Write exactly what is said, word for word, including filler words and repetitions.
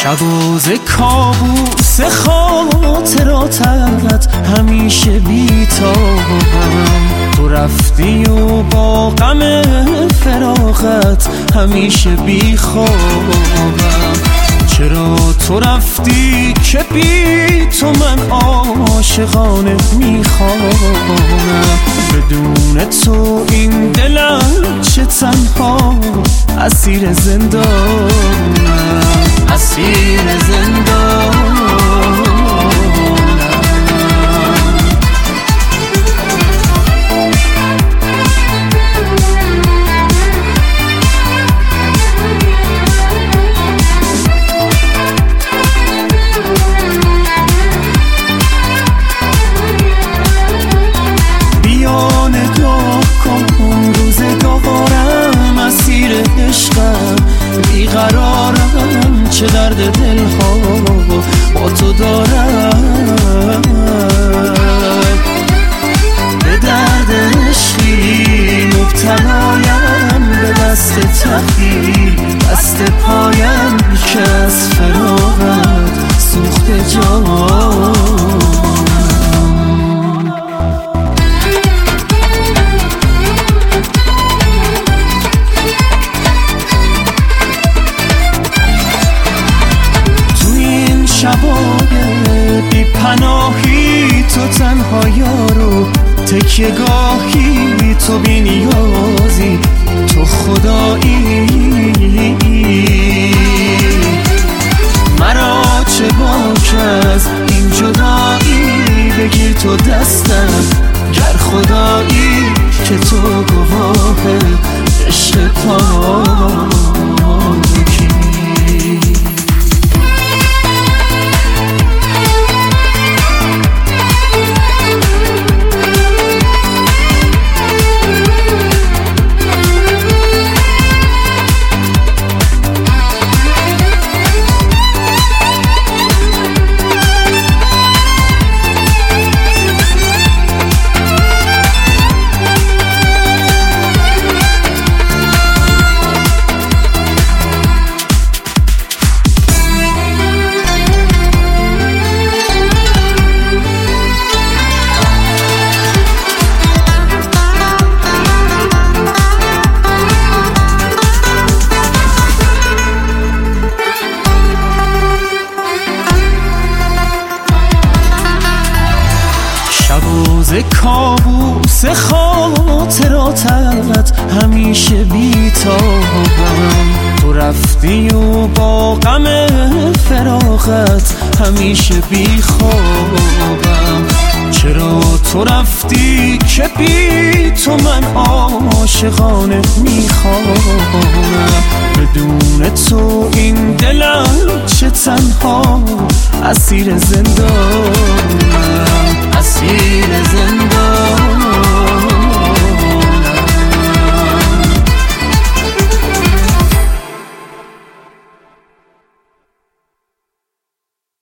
شب و ز کابوس خاطراتت همیشه بی‌تابم. تو رفتی و با غم فراقت همیشه بی‌خوابم. چرا تو رفتی که بی تو من عاشقانه میخوانم؟ بدون تو این دلم چه تنها اسیر زندانم، اسیر زندانم. بیقرارم، چه درد دلها با تو دارم. به درد عشقی مبتلایم، به دست تقدیر دست پایم که از فراقت سوخته جان. شبای بی پناهی تو تنها یارو، تکیه گاهی تو بی نیازی، تو خدایی. مرا چه باک از این جدایی، بگیر تو دستم گر خدایی، که تو گواه عشق پاکی. ز کابوس خاطراتت همیشه بی‌تابم. تو رفتی و با غم فراقت همیشه بی‌خوابم. چرا تو رفتی که بی تو من عاشقانه میخوانم؟ بدون تو این دلم چه تنها اسیر زندانم.